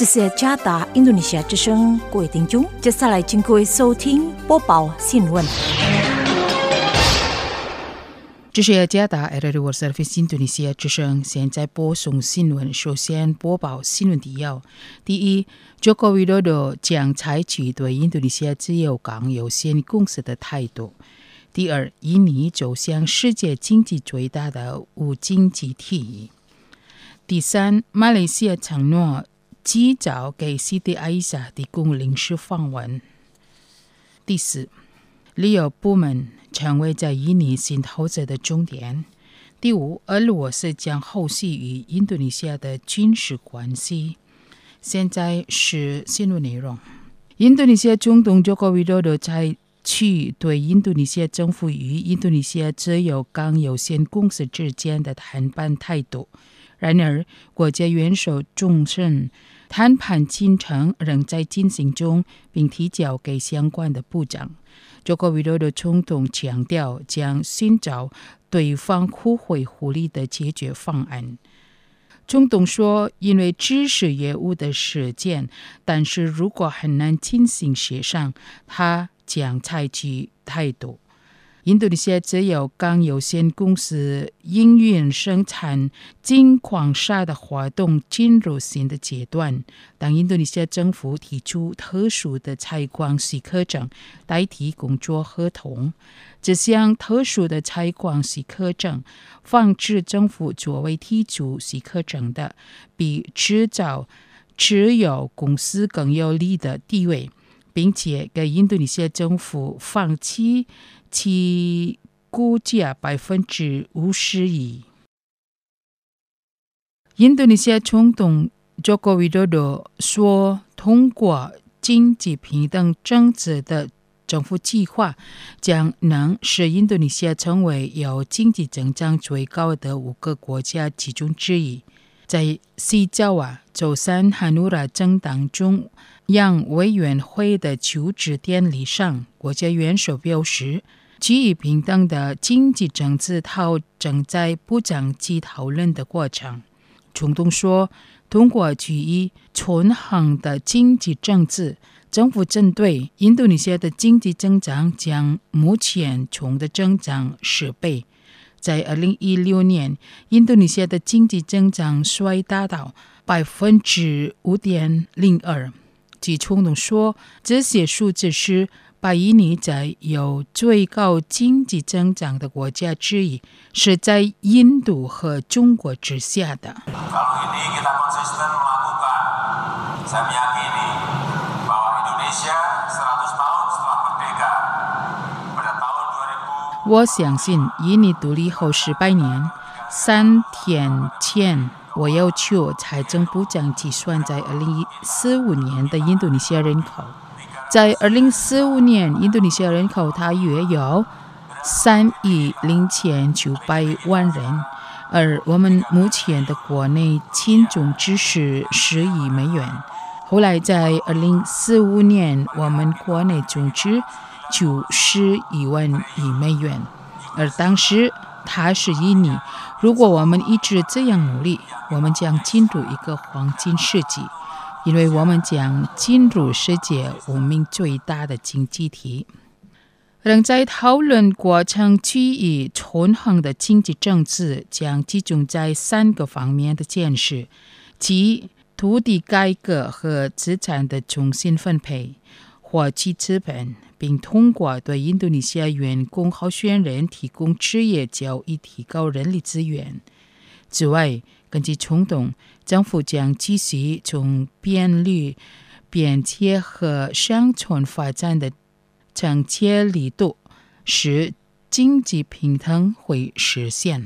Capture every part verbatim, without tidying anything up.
这是加达印度尼西亚之声，各位听众，接下来请各位收听播报新闻。 这是加达 World Service 印度尼西亚之声，现在播送新闻。首先播报新闻提要：第一，Joko Widodo 将采取对印度尼西亚自由港有限公司的态度。第二，印尼走向世界经济最大的无经济体。第三，马来西亚承诺及早给 Siti Aisyah 提供临时访问。第四，旅游部门成为在印尼新投资的重点。第五，俄罗斯将后续与印度尼西亚的军事关系。现在是新闻内容。印度尼西亚总统 Joko Widodo 采取对印度尼西亚政府与印度尼西亚自由港有限公司之间的谈判态度。然而，国家元首重申谈判进程仍在进行中，并提交给相关的部长。Joko Widodo 总统强调将寻找对方互惠互利的解决方案。总统说，因为知识业务的实践，但是如果很难进行协商，他将采取态度。印度尼西亚自由港有限公司营运生产金矿砂的活动进入新的阶段。当印度尼西亚政府提出特殊的采矿许可证代替工作合同，这项特殊的采矿许可证放置政府作为提出许可证的，比制造持有公司更有利的地位，并且给印度尼西亚政府放弃其估价百分之五十一。印度尼西亚总统 Joko Widodo 说，通过经济平等政策的政府计划将能使印度尼西亚成为有经济增长最高的五个国家其中之一。在西爪哇周三哈努拉政党中央委员会的就职典礼上，国家元首表示，基于平等的经济政策正在部长级讨论的过程。总统说，通过基于均衡的经济政策，政府针对印度尼西亚的经济增长将目前中的增长十倍。在二零一六年，印度尼西亚的经济增长率达到百分之五点零二。据总统说，这些数字是把印尼在有最高经济增长的国家之一，是在印度和中国之下的。我相信印尼独立后十八年，三天前我要求财政部长计算在二零四五年的印度尼西亚人口。在二零四五年，印度尼西亚人口大约有三亿零千九百万人，而我们目前的国内净总值是十亿美元。后来在二零四五年，我们国内总值就十一万亿美元，而当时它是印尼。如果我们一直这样努力，我们将进入一个黄金世纪，因为我们将进入世界文明最大的经济体。仍在讨论过程基于均衡的经济政策将集中在三个方面的建设，即土地改革和资产的重新分配，获取资本，并通过对印度尼西亚员工候选人提供职业教育，提高人力资源。此外，根据总统，政府将继续从便利、便捷和乡村发展的政策力度，使经济平衡会实现。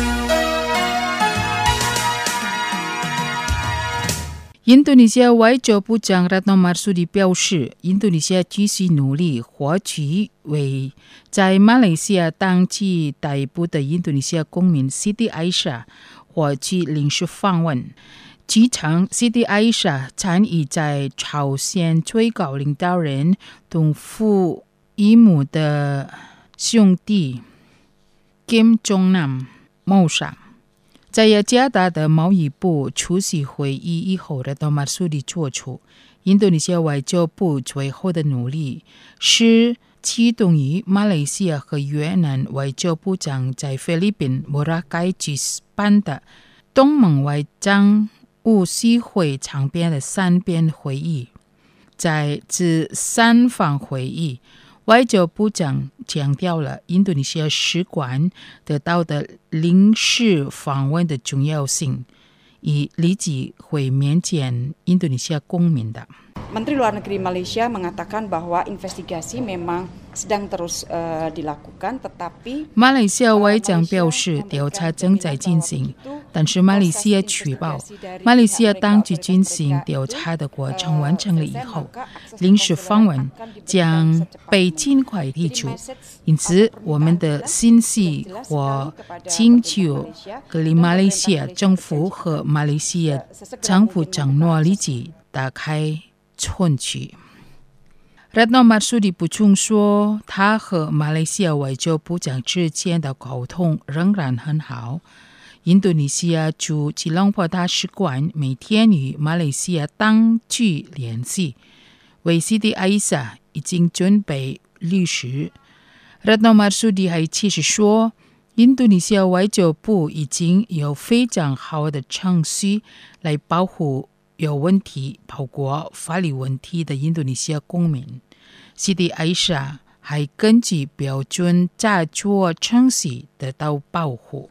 印度尼西亚外交部长 Retno Marsudi 表示，印度尼西亚继续努力获取为在马来西亚当地逮捕的印度尼西亚公民 Siti Aisyah 获取临时访问。据称 Siti Aisyah 参与在朝鲜最高领导人同父异母的兄弟 Kim Jong Nam 谋杀。 在雅加达的贸易部出席会议以后，热诺马苏迪做出印度尼西亚外交部最后的努力是启动于马来西亚和越南外交部长在菲律宾莫拉盖举办的东盟外长务协会场边的三边会议。在这三方会议，外交部长强调了印度尼西亚使馆得到的临时访问的重要性，以立即会面见印度尼西亚公民的。 Menteri Luar Negeri Malaysia mengatakan bahwa investigasi memang sedang terus uh, dilakukan, tetapi 马来西亚外长表示，调查正在进行，但是马来西亚确保，马来西亚当局进行调查的过程完成了以后，临时访问将被尽快提出。因此，我们的信息或请求给马来西亚政府和马来西亚政府承诺立即打开村区。Retno Marsudi 补充说，他和马来西亚外交部长之间的沟通仍然很好。印度尼西亚驻吉隆坡大使馆每天与马来西亚当局联系，为 Siti Aisyah 已经准备律师。Retno Marsudi 还解释说，印度尼西亚外交部已经有非常好的程序来保护有问题包括法律问题的印度尼西亚公民。Siti Aisyah 还根据标准驾作程序得到保护。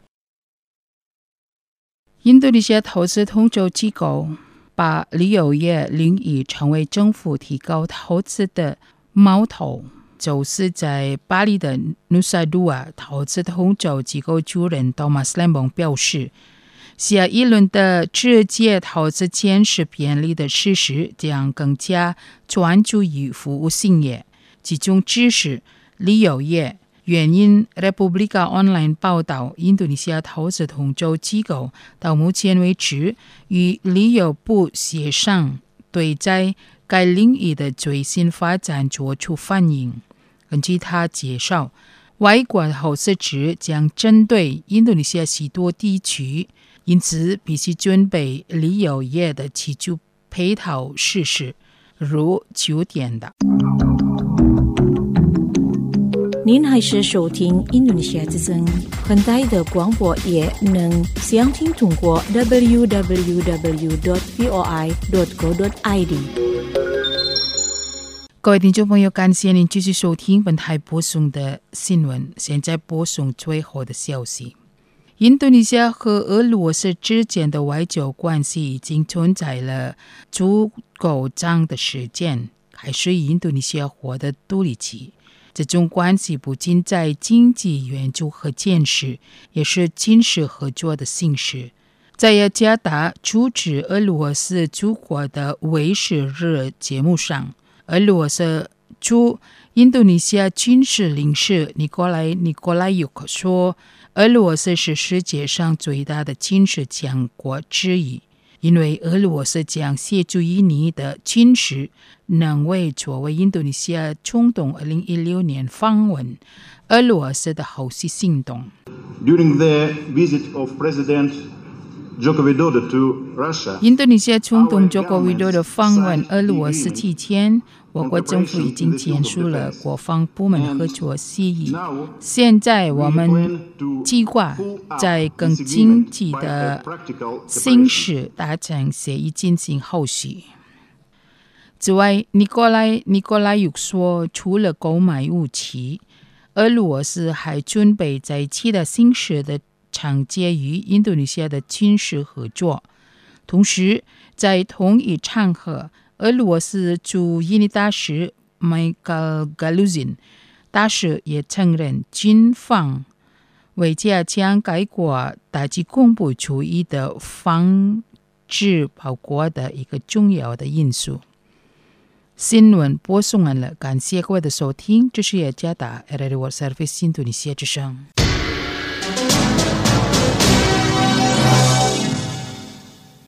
印度尼西亚投资统筹机构把旅游业领域成为政府提高投资的矛头，就是在巴黎的 Nusa Dua 投资统筹机构主任 Thomas Lembong 表示，下一轮的直接投资建设便利的事实将更加专注于服务性业，集中支持旅游业。原因 Republika Online 报道，印度尼西亚投资统筹机构到目前为止与旅游部协商，对在该领域的最新发展作出反应。根据他介绍，外国投资者将针对印度尼西亚许多地区，因此必须准备旅游业的基础配套设施，如酒店的。 您还是收听印度尼西亚之声，很大的广播也能详听通过 double-u double-u double-u dot voi dot co dot i d。 各位听众朋友，感谢您继续收听本台播送的新闻。现在播送最后的消息。印度尼西亚和俄罗斯之间的外交关系已经存在了足够长的时间，开始印度尼西亚获得独立期。这种关系不仅在经济援助和建设，也是军事合作的形式。在雅加达主持俄罗斯祖国的卫视日节目上，俄罗斯驻印度尼西亚军事领事尼古莱尼古莱尤克说，俄罗斯是世界上最大的军事强国之一，因为俄罗斯将协助印尼的军事能为作为印度尼西亚总统二零一六年访问俄罗斯的后续行动。 During the visit of President Joko Widodo to Russia, 印度尼西亚总统 Joko Widodo 访问俄罗斯期间，我国政府已经签署了国防部门合作协议。现在我们计划在更经济的形式达成协议进行后续。此外，尼古莱尼古莱又说，除了购买武器，俄罗斯还准备在其他形式的承接与印度尼西亚的军事合作。同时，在同一场合，俄罗斯驻印尼大使 Michael Galuzin 大使也承认，军方为加强该国打击恐怖主义的防治包括的一个重要的因素。新闻播送完了，感谢各位的收听，这是雅加达 R R World Service 印度尼西亚之声。